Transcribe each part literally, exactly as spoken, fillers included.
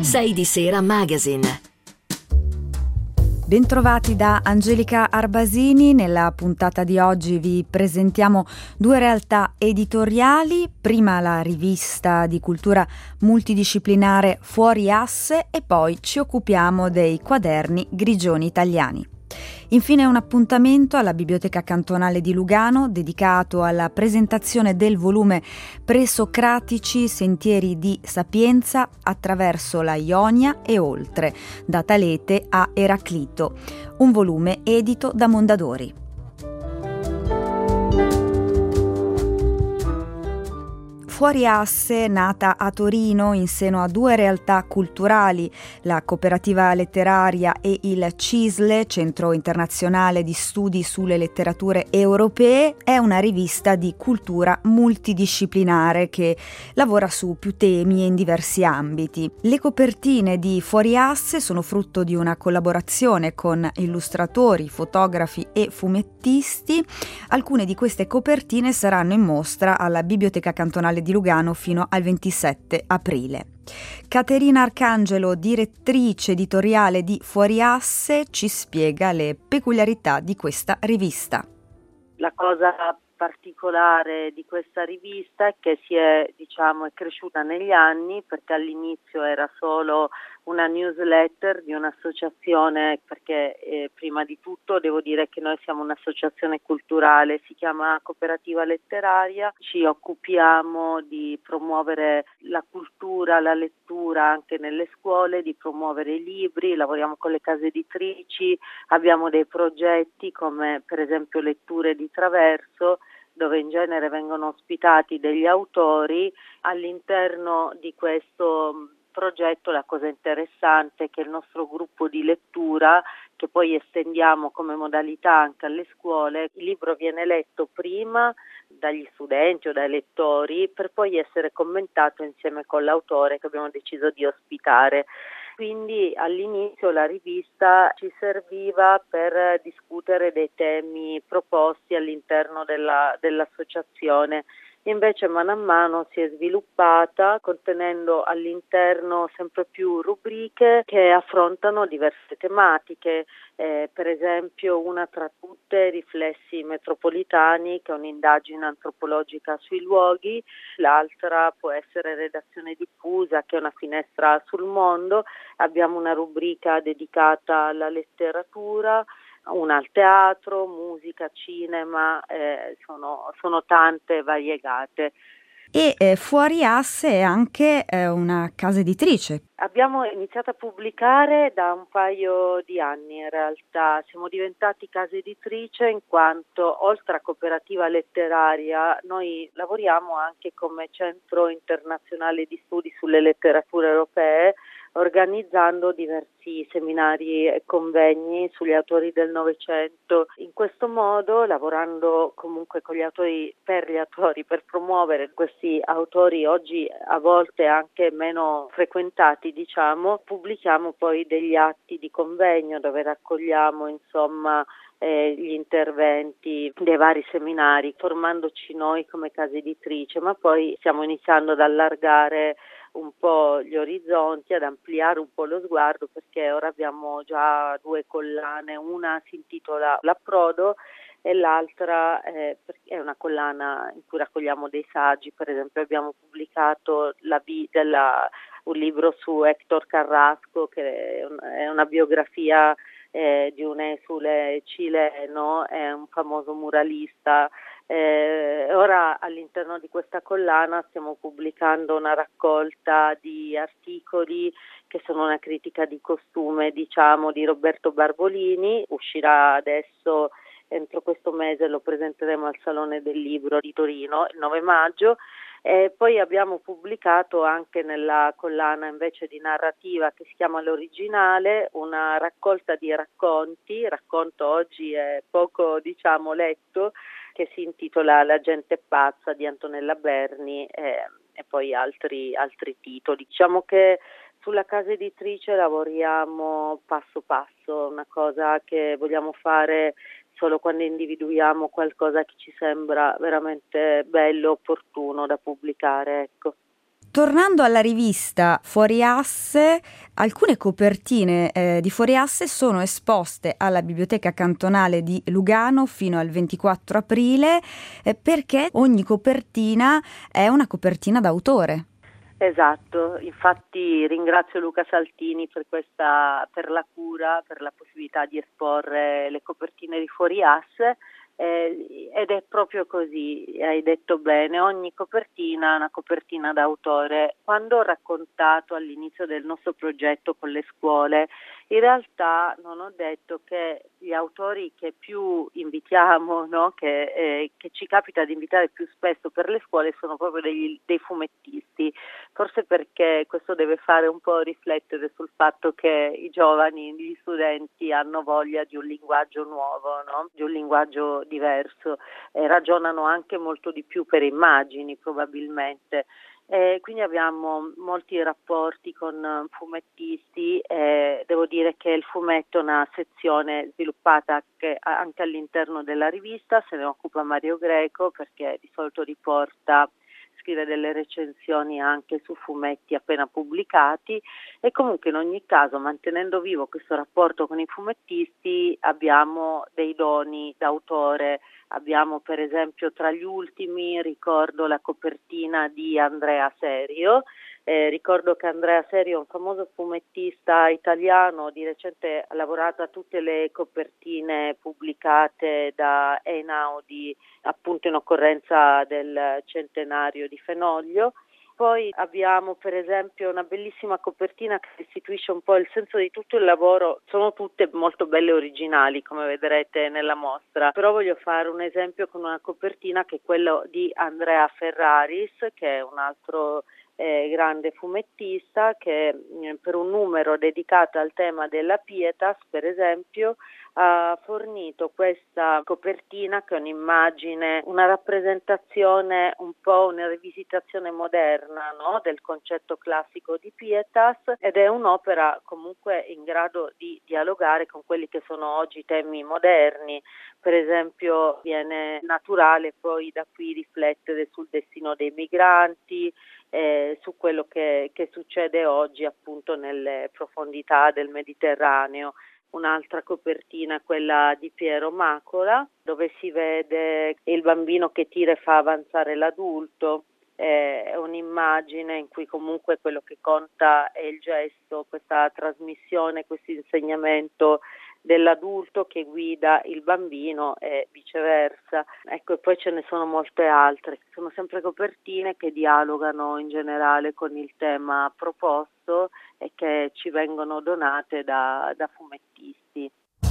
sei di Sera Magazine. Bentrovati da Angelica Arbasini. Nella puntata di oggi vi presentiamo due realtà editoriali, prima la rivista di cultura multidisciplinare Fuori Asse e poi ci occupiamo dei quaderni Grigioni Italiani. Infine un appuntamento alla Biblioteca Cantonale di Lugano dedicato alla presentazione del volume Presocratici Sentieri di Sapienza attraverso la Ionia e oltre, da Talete a Eraclito, un volume edito da Mondadori. Fuori Asse, nata a Torino in seno a due realtà culturali, la Cooperativa Letteraria e il CISLE, Centro Internazionale di Studi sulle Letterature Europee, è una rivista di cultura multidisciplinare che lavora su più temi e in diversi ambiti. Le copertine di Fuori Asse sono frutto di una collaborazione con illustratori, fotografi e fumettisti. Alcune di queste copertine saranno in mostra alla Biblioteca Cantonale di Lugano fino al ventisette aprile. Caterina Arcangelo, direttrice editoriale di Fuori Asse, ci spiega le peculiarità di questa rivista. La cosa particolare di questa rivista è che si è, diciamo, è cresciuta negli anni, perché all'inizio era solo una newsletter di un'associazione, perché eh, prima di tutto devo dire che noi siamo un'associazione culturale, si chiama Cooperativa Letteraria, ci occupiamo di promuovere la cultura, la lettura anche nelle scuole, di promuovere i libri, lavoriamo con le case editrici, abbiamo dei progetti come per esempio Letture di Traverso, dove in genere vengono ospitati degli autori. All'interno di questo progetto la cosa interessante è che il nostro gruppo di lettura, che poi estendiamo come modalità anche alle scuole, il libro viene letto prima dagli studenti o dai lettori per poi essere commentato insieme con l'autore che abbiamo deciso di ospitare. Quindi all'inizio la rivista ci serviva per discutere dei temi proposti all'interno della, dell'associazione. Invece mano a mano si è sviluppata contenendo all'interno sempre più rubriche che affrontano diverse tematiche, eh, per esempio una tra tutte Riflessi metropolitani, che è un'indagine antropologica sui luoghi, l'altra può essere Redazione diffusa, che è una finestra sul mondo, abbiamo una rubrica dedicata alla letteratura, una al teatro, musica, cinema, eh, sono, sono tante variegate. E eh, Fuori Asse è anche eh, una casa editrice. Abbiamo iniziato a pubblicare da un paio di anni in realtà, siamo diventati casa editrice in quanto oltre a Cooperativa Letteraria noi lavoriamo anche come Centro Internazionale di Studi sulle Letterature Europee, organizzando diversi seminari e convegni sugli autori del Novecento. In questo modo, lavorando comunque con gli autori, per gli autori, per promuovere questi autori oggi a volte anche meno frequentati, diciamo, pubblichiamo poi degli atti di convegno dove raccogliamo insomma eh, gli interventi dei vari seminari, formandoci noi come casa editrice, ma poi stiamo iniziando ad allargare un po' gli orizzonti, ad ampliare un po' lo sguardo, perché ora abbiamo già due collane, una si intitola L'Approdo e l'altra eh, è una collana in cui raccogliamo dei saggi. Per esempio abbiamo pubblicato la vi- della, un libro su Héctor Carrasco, che è, un, è una biografia eh, di un esule cileno, è un famoso muralista. Eh, ora all'interno di questa collana stiamo pubblicando una raccolta di articoli che sono una critica di costume, diciamo, di Roberto Barbolini, uscirà adesso entro questo mese, lo presenteremo al Salone del Libro di Torino il nove maggio. E poi abbiamo pubblicato anche nella collana invece di narrativa, che si chiama L'Originale, una raccolta di racconti, racconto oggi è poco diciamo letto, che si intitola La gente pazza di Antonella Berni eh, e poi altri, altri titoli. Diciamo che sulla casa editrice lavoriamo passo passo, una cosa che vogliamo fare solo quando individuiamo qualcosa che ci sembra veramente bello, opportuno da pubblicare, ecco. Tornando alla rivista Fuori Asse, alcune copertine eh, di Fuori Asse sono esposte alla Biblioteca Cantonale di Lugano fino al ventiquattro aprile, eh, perché ogni copertina è una copertina d'autore. Esatto, infatti ringrazio Luca Saltini per questa, per la cura, per la possibilità di esporre le copertine di Fuori Asse. Eh, ed è proprio così, hai detto bene, ogni copertina è una copertina d'autore. Quando ho raccontato all'inizio del nostro progetto con le scuole, in realtà non ho detto che gli autori che più invitiamo, no? che, eh, che ci capita di invitare più spesso per le scuole, sono proprio degli, dei fumettisti, forse perché questo deve fare un po' riflettere sul fatto che i giovani, gli studenti hanno voglia di un linguaggio nuovo, no? Di un linguaggio diverso, e ragionano anche molto di più per immagini probabilmente. Eh, quindi abbiamo molti rapporti con fumettisti, e devo dire che il fumetto è una sezione sviluppata che anche all'interno della rivista, se ne occupa Mario Greco perché di solito riporta scrive delle recensioni anche su fumetti appena pubblicati, e comunque in ogni caso, mantenendo vivo questo rapporto con i fumettisti, abbiamo dei doni d'autore. Abbiamo per esempio tra gli ultimi, ricordo la copertina di Andrea Serio. Eh, ricordo che Andrea Serio è un famoso fumettista italiano, di recente ha lavorato a tutte le copertine pubblicate da Einaudi, appunto in occorrenza del centenario di Fenoglio. Poi abbiamo per esempio una bellissima copertina che restituisce un po' il senso di tutto il lavoro, sono tutte molto belle e originali come vedrete nella mostra, però voglio fare un esempio con una copertina che è quella di Andrea Ferraris, che è un altro eh, grande fumettista che eh, per un numero dedicato al tema della Pietas per esempio ha fornito questa copertina che è un'immagine, una rappresentazione, un po' una rivisitazione moderna, no? Del concetto classico di Pietas, ed è un'opera comunque in grado di dialogare con quelli che sono oggi temi moderni. Per esempio viene naturale poi da qui riflettere sul destino dei migranti, eh, su quello che, che succede oggi appunto nelle profondità del Mediterraneo. Un'altra copertina, quella di Piero Macola, dove si vede il bambino che tira e fa avanzare l'adulto. È un'immagine in cui comunque quello che conta è il gesto, questa trasmissione, questo insegnamento dell'adulto che guida il bambino e viceversa. Ecco, e poi ce ne sono molte altre. Sono sempre copertine che dialogano in generale con il tema proposto e che ci vengono donate da, da fumettisti.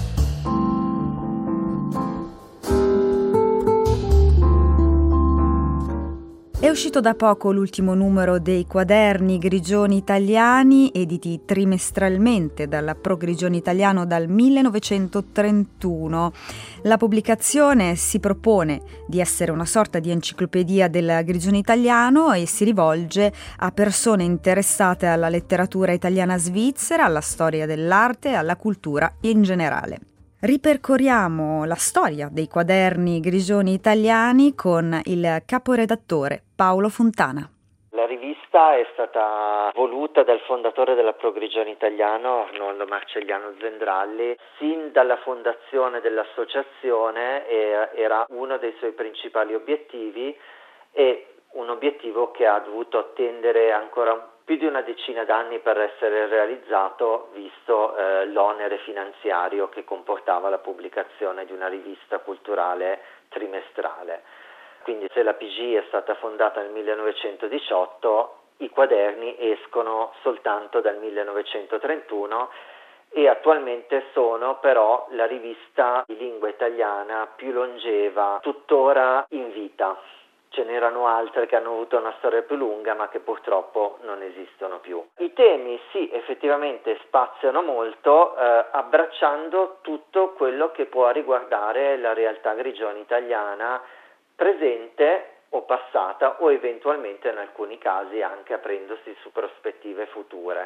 È uscito da poco l'ultimo numero dei Quaderni Grigioni Italiani, editi trimestralmente dalla Pro Grigioni Italiano dal millenovecentotrentuno. La pubblicazione si propone di essere una sorta di enciclopedia del Grigione italiano e si rivolge a persone interessate alla letteratura italiana svizzera, alla storia dell'arte e alla cultura in generale. Ripercorriamo la storia dei Quaderni Grigioni Italiani con il caporedattore Paolo Fontana. La rivista è stata voluta dal fondatore della Pro Grigioni Italiano, Arnoldo Marcelliano Zendralli. Sin dalla fondazione dell'associazione era uno dei suoi principali obiettivi, e un obiettivo che ha dovuto attendere ancora più di una decina d'anni per essere realizzato, visto eh, l'onere finanziario che comportava la pubblicazione di una rivista culturale trimestrale. Quindi se la P G è stata fondata nel millenovecentodiciotto, i quaderni escono soltanto dal millenovecentotrentuno e attualmente sono però la rivista di lingua italiana più longeva tuttora in vita. Ce n'erano altre che hanno avuto una storia più lunga ma che purtroppo non esistono più. I temi sì, effettivamente spaziano molto, eh, abbracciando tutto quello che può riguardare la realtà grigione italiana presente o passata, o eventualmente in alcuni casi anche aprendosi su prospettive future.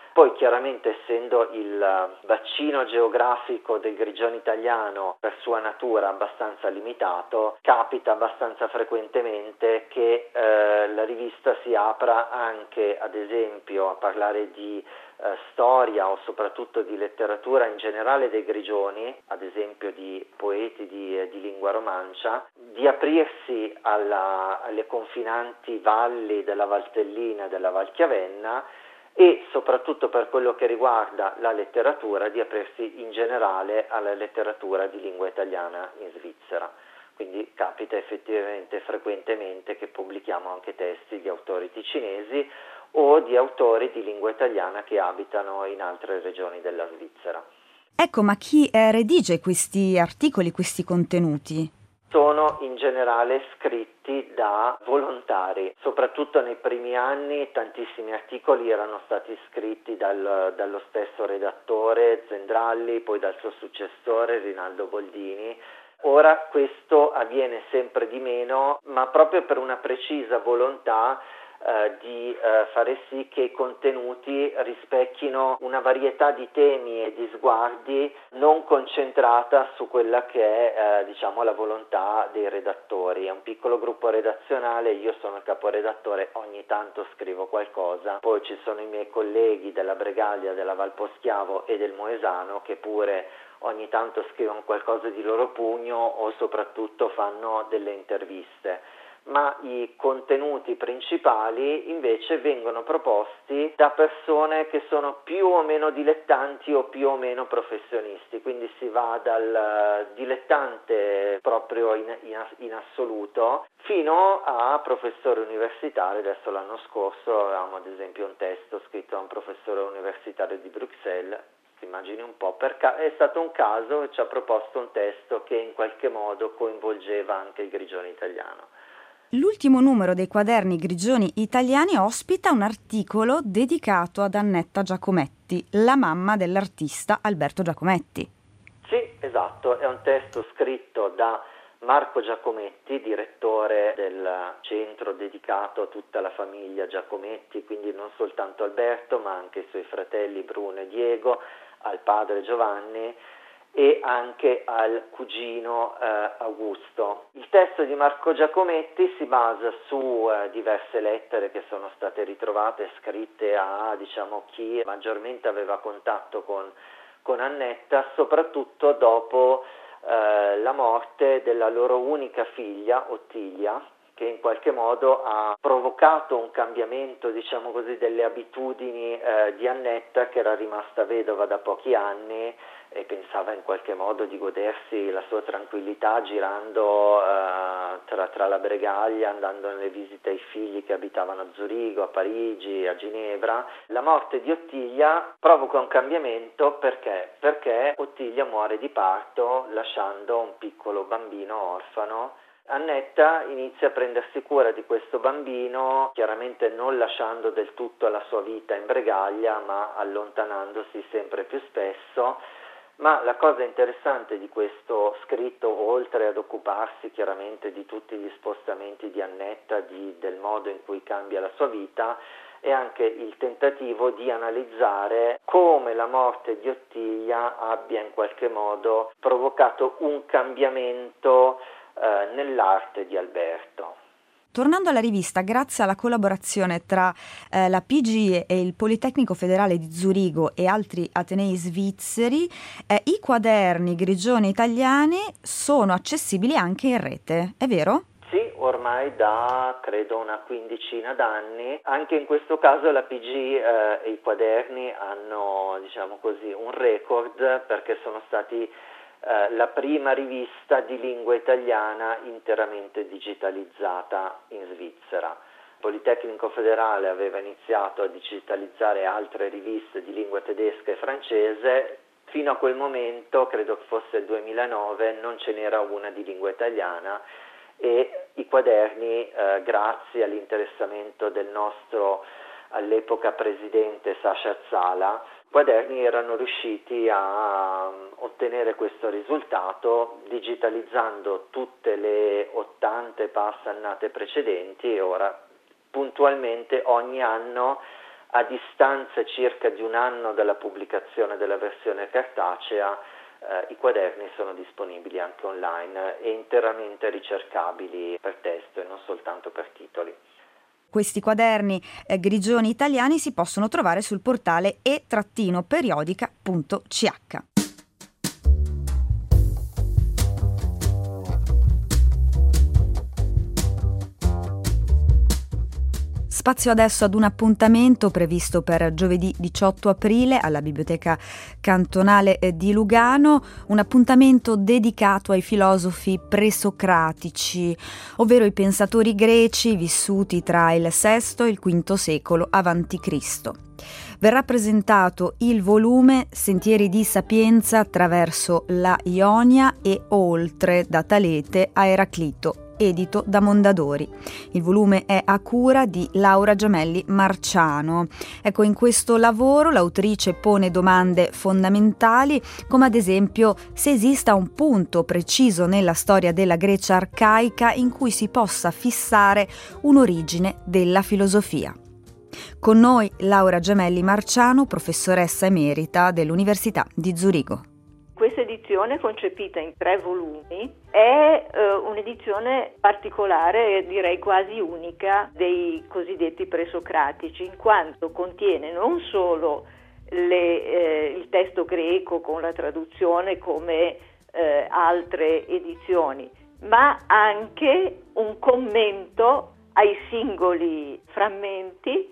Poi chiaramente, essendo il bacino geografico del Grigione italiano per sua natura abbastanza limitato, capita abbastanza frequentemente che eh, la rivista si apra anche, ad esempio, a parlare di eh, storia o soprattutto di letteratura in generale dei Grigioni, ad esempio di poeti di, di lingua romancia, di aprirsi alla, alle confinanti valli della Valtellina e della Val Chiavenna, e soprattutto per quello che riguarda la letteratura di aprirsi in generale alla letteratura di lingua italiana in Svizzera. Quindi capita effettivamente frequentemente che pubblichiamo anche testi di autori ticinesi o di autori di lingua italiana che abitano in altre regioni della Svizzera. Ecco, ma chi eh, redige questi articoli, questi contenuti? Sono in generale scritti da volontari, soprattutto nei primi anni tantissimi articoli erano stati scritti dal, dallo stesso redattore Zendralli, poi dal suo successore Rinaldo Boldini. Ora questo avviene sempre di meno, ma proprio per una precisa volontà eh, di eh, fare sì che i contenuti rispecchino una varietà di temi e di sguardi non concentrata su quella che è eh, diciamo la volontà dei redattori. È un piccolo gruppo redazionale, io sono il caporedattore, ogni tanto scrivo qualcosa, poi ci sono i miei colleghi della Bregaglia, della Val Poschiavo e del Moesano che pure ogni tanto scrivono qualcosa di loro pugno o soprattutto fanno delle interviste. Ma i contenuti principali invece vengono proposti da persone che sono più o meno dilettanti o più o meno professionisti, quindi si va dal dilettante proprio in, in, in assoluto fino a professori universitari. Adesso l'anno scorso avevamo ad esempio un testo scritto da un professore universitario di Bruxelles. Immagini un po', per ca- è stato un caso e ci ha proposto un testo che in qualche modo coinvolgeva anche il Grigione italiano. L'ultimo numero dei quaderni Grigioni italiani ospita un articolo dedicato ad Annetta Giacometti, la mamma dell'artista Alberto Giacometti. Sì, esatto, è un testo scritto da Marco Giacometti, direttore del centro dedicato a tutta la famiglia Giacometti, quindi non soltanto Alberto ma anche i suoi fratelli Bruno e Diego, al padre Giovanni e anche al cugino eh, Augusto. Il testo di Marco Giacometti si basa su eh, diverse lettere che sono state ritrovate, scritte a diciamo chi maggiormente aveva contatto con, con Annetta, soprattutto dopo eh, la morte della loro unica figlia, Ottilia, che in qualche modo ha provocato un cambiamento, diciamo così, delle abitudini eh, di Annetta, che era rimasta vedova da pochi anni e pensava in qualche modo di godersi la sua tranquillità girando eh, tra, tra la Bregaglia, andando nelle visite ai figli che abitavano a Zurigo, a Parigi, a Ginevra. La morte di Ottilia provoca un cambiamento perché? Perché Ottilia muore di parto lasciando un piccolo bambino orfano. Annetta inizia a prendersi cura di questo bambino, chiaramente non lasciando del tutto la sua vita in Bregaglia, ma allontanandosi sempre più spesso. Ma la cosa interessante di questo scritto, oltre ad occuparsi chiaramente di tutti gli spostamenti di Annetta, di, del modo in cui cambia la sua vita, è anche il tentativo di analizzare come la morte di Ottilia abbia in qualche modo provocato un cambiamento eh, nell'arte di Alberto. Tornando alla rivista, grazie alla collaborazione tra eh, la P G I e il Politecnico Federale di Zurigo e altri atenei svizzeri, eh, i quaderni Grigioni italiani sono accessibili anche in rete, è vero? Sì, ormai da credo una quindicina d'anni. Anche in questo caso la P G I eh, e i quaderni hanno, diciamo così, un record perché sono stati Eh, la prima rivista di lingua italiana interamente digitalizzata in Svizzera. Il Politecnico Federale aveva iniziato a digitalizzare altre riviste di lingua tedesca e francese. Fino a quel momento, credo che fosse il duemilanove, non ce n'era una di lingua italiana e i quaderni, eh, grazie all'interessamento del nostro all'epoca presidente Sasha Zala, i quaderni erano riusciti a ottenere questo risultato digitalizzando tutte le ottanta e passa annate precedenti e ora puntualmente ogni anno a distanza circa di un anno dalla pubblicazione della versione cartacea, eh, i quaderni sono disponibili anche online e interamente ricercabili per testo e non soltanto per titoli. Questi quaderni eh, grigioni italiani si possono trovare sul portale e periodica punto c h. Spazio adesso ad un appuntamento previsto per giovedì diciotto aprile alla Biblioteca Cantonale di Lugano, un appuntamento dedicato ai filosofi presocratici, ovvero i pensatori greci vissuti tra il sesto e il quinto secolo avanti Cristo. Verrà presentato il volume Sentieri di Sapienza attraverso la Ionia e oltre, da Talete a Eraclito, edito da Mondadori. Il volume è a cura di Laura Giamelli Marciano. Ecco, in questo lavoro l'autrice pone domande fondamentali, come ad esempio se esista un punto preciso nella storia della Grecia arcaica in cui si possa fissare un'origine della filosofia. Con noi Laura Giamelli Marciano, professoressa emerita dell'Università di Zurigo. Questa edizione, concepita in tre volumi, è eh, un'edizione particolare, direi quasi unica, dei cosiddetti presocratici, in quanto contiene non solo le, eh, il testo greco con la traduzione come eh, altre edizioni, ma anche un commento ai singoli frammenti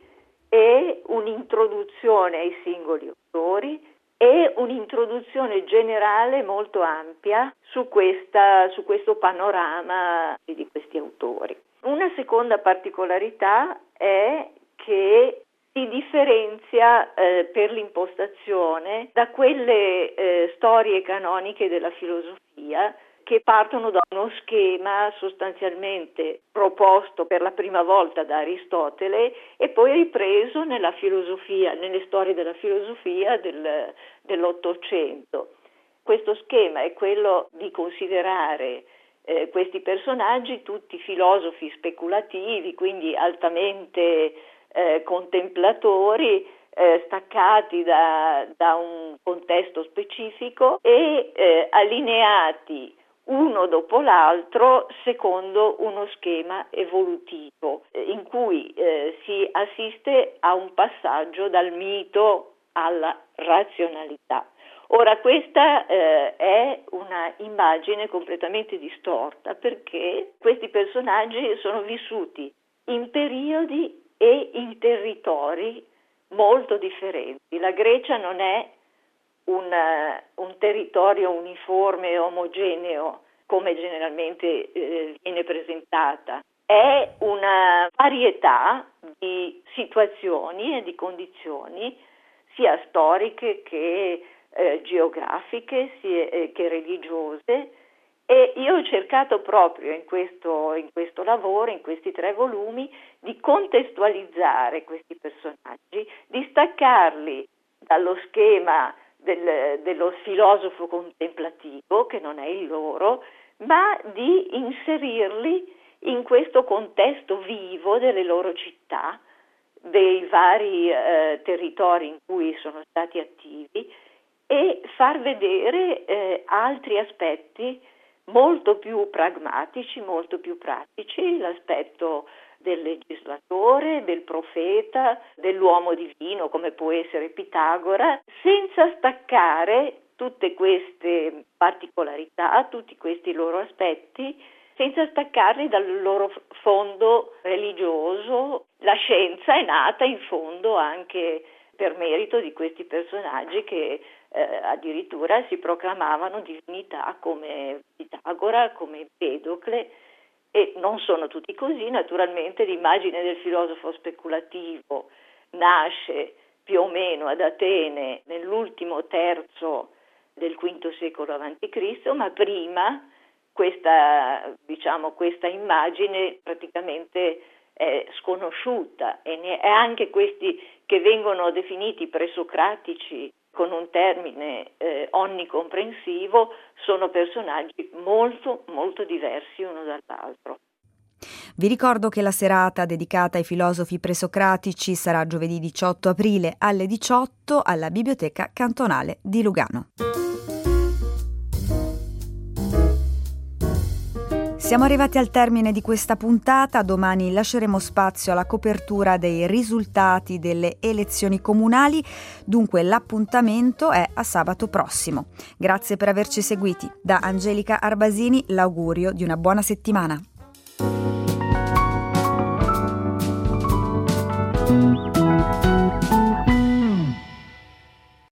e un'introduzione ai singoli autori e un'introduzione generale molto ampia su, questa, su questo panorama di questi autori. Una seconda particolarità è che si differenzia eh, per l'impostazione da quelle eh, storie canoniche della filosofia che partono da uno schema sostanzialmente proposto per la prima volta da Aristotele e poi ripreso nella filosofia, nelle storie della filosofia del, dell'Ottocento. Questo schema è quello di considerare eh, questi personaggi tutti filosofi speculativi, quindi altamente eh, contemplatori, eh, staccati da, da un contesto specifico e eh, allineati uno dopo l'altro secondo uno schema evolutivo eh, in cui eh, si assiste a un passaggio dal mito alla razionalità. Ora questa eh, è una immagine completamente distorta perché questi personaggi sono vissuti in periodi e in territori molto differenti. La Grecia non è Un, un territorio uniforme e omogeneo come generalmente eh, viene presentata, è una varietà di situazioni e di condizioni sia storiche che eh, geografiche sia, eh, che religiose e io ho cercato proprio in questo, in questo lavoro, in questi tre volumi, di contestualizzare questi personaggi, di staccarli dallo schema Del, dello filosofo contemplativo, che non è il loro, ma di inserirli in questo contesto vivo delle loro città, dei vari eh, territori in cui sono stati attivi e far vedere eh, altri aspetti molto più pragmatici, molto più pratici, l'aspetto del legislatore, del profeta, dell'uomo divino come può essere Pitagora, senza staccare tutte queste particolarità, tutti questi loro aspetti, senza staccarli dal loro fondo religioso. La scienza è nata in fondo anche per merito di questi personaggi che eh, addirittura si proclamavano divinità come Pitagora, come Empedocle. E non sono tutti così, naturalmente l'immagine del filosofo speculativo nasce più o meno ad Atene nell'ultimo terzo del quinto secolo avanti Cristo, ma prima questa, diciamo, questa immagine praticamente è sconosciuta e ne è anche questi che vengono definiti presocratici con un termine eh, onnicomprensivo, sono personaggi molto molto diversi uno dall'altro. Vi ricordo che la serata dedicata ai filosofi presocratici sarà giovedì diciotto aprile alle diciotto alla Biblioteca Cantonale di Lugano. Siamo arrivati al termine di questa puntata, domani lasceremo spazio alla copertura dei risultati delle elezioni comunali, dunque l'appuntamento è a sabato prossimo. Grazie per averci seguiti. Da Angelica Arbasini l'augurio di una buona settimana.